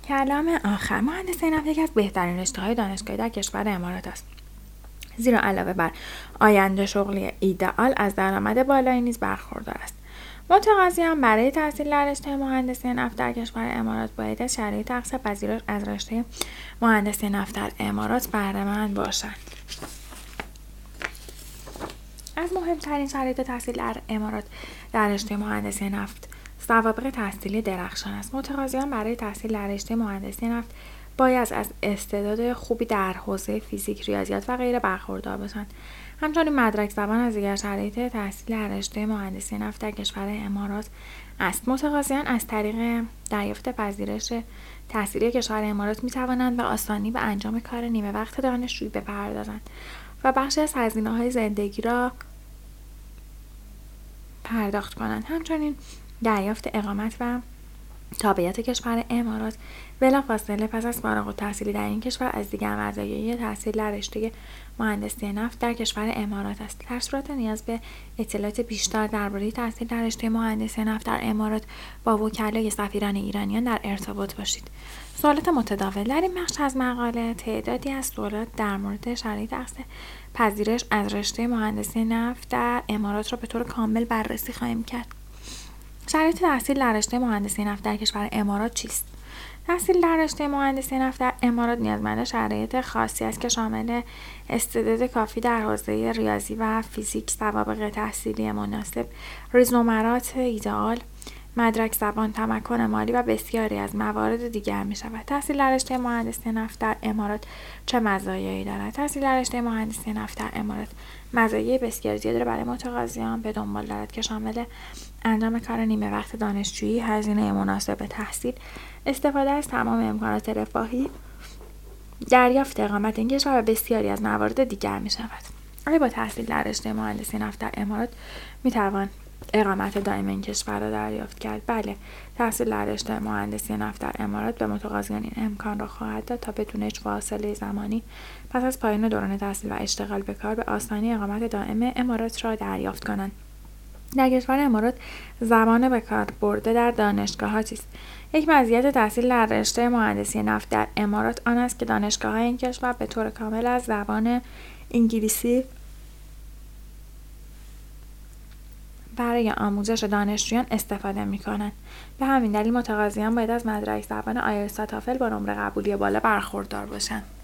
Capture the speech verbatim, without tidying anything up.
کلام آخر. مهندسی نفت یکی از بهترین رشته‌های دانشگاهی در کشور امارات است. زیرا علاوه بر آینده شغلی ایدئال از درآمد بالایی نیز برخوردار است. متقاضیان برای تحصیل در رشته مهندسی نفت در کشور امارات باید از شرایط اقصا پذیرش از رشته مهندسی نفت در امارات بهره‌مند باشند. از مهمترین شرایط تحصیل در امارات در رشته مهندسی نفت سوابق تحصیلی درخشان است. متقاضیان برای تحصیل در رشته مهندسی نفت باید از استعداد خوبی در حوزه فیزیک، ریاضیات و غیره برخوردار باشند. همچنین مدرک زبان از دیگر شرایط تحصیل در رشته مهندسی نفت در کشور امارات است. متقاضیان از طریق دریافت پذیرش تحصیلی کشور امارات می توانند به آسانی به انجام کار نیمه وقت دانشجویی بپردازند و بخشی از هزینه‌های زندگی را پرداخت کنند. همچنین دریافت اقامت و تابعیت کشور امارات بلافاصله پس از فارغ التحصیلی در این کشور از دیگر مزایای تحصیل در رشته مهندسی نفت در کشور امارات است. در صورت نیاز به اطلاعات بیشتر درباره تحصیل در رشته مهندسی نفت در امارات با وکلای سفیران ایرانیان در ارتباط باشید. سوالات متداول. در این بخش از مقاله تعدادی از سوالات در مورد شرایط اقصا پذیرش از رشته مهندسی نفت در امارات را به طور کامل بررسی خواهیم کرد. شرایط تحصیل در رشته مهندسی نفت در کشور امارات چیست؟ تحصیل در رشته مهندسی نفت در امارات نیازمند شرایط خاصی است که شامل استعداد کافی در حوزه ریاضی و فیزیک، سوابق تحصیلی مناسب، ریزنمرات ایدئال، مدرک زبان، تمکن مالی و بسیاری از موارد دیگر می شود. تحصیل در رشته مهندسی نفت در امارات چه مزایایی دارد؟ تحصیل در رشته مهندسی نفت در امارات مزایای بسیار زیادی را برای متقاضیان به دنبال دارد که شامل انجام کار نیمه وقت دانشجویی، هزینه مناسب تحصیل، استفاده از تمام امکانات رفاهی، دریافت اقامت این کشور و بسیاری از موارد دیگر می شود. آیا با تحصیل در رشته مهندسی نفت در امارات می توان اقامت دائم این کشور را دریافت کرد؟ بله، تحصیل در رشته مهندسی نفت در امارات به متقاضیان این امکان را خواهد داد تا بدون هیچ فاصله زمانی پس از پایان دوران تحصیل و اشتغال به کار به آسانی اقامت دائم امارات را دریافت کنند. در کشور امارات زبان به کار برده در دانشگاه‌ها چیست؟ یک مزیت تحصیل در رشته مهندسی نفت در امارات آن است که دانشگاه‌های این کشور به طور کامل از زبان انگلیسی برای آموزش دانشجویان استفاده می‌کنند. به همین دلیل متقاضیان باید از مدرک زبان آیلتس و تافل با نمره قبولی بالا برخوردار باشند.